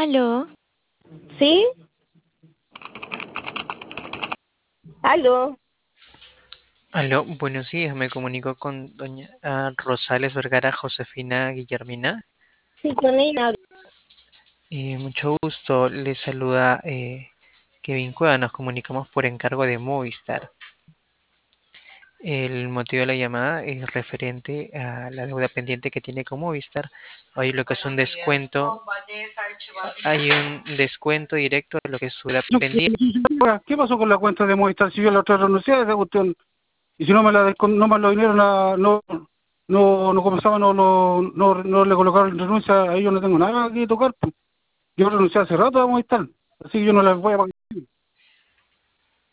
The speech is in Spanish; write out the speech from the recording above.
Aló, ¿Sí? ¿Aló? Aló, buenos días, me comunico con doña Rosales Vergara Josefina Guillermina. Sí, con ella. Mucho gusto, les saluda Kevin Cueva, nos comunicamos por encargo de Movistar. El motivo de la llamada es referente a la deuda pendiente que tiene con Movistar. Hay lo que es un descuento, hay un descuento directo de lo que es su deuda pendiente. ¿Qué pasó con la cuenta de Movistar? Si yo la otra renuncié a esa cuestión, y si no me no me lo vinieron no comenzaban, no le colocaron renuncia, ahí yo no tengo nada que tocar, pues. Yo renuncié hace rato a Movistar, así que yo no les voy a pagar.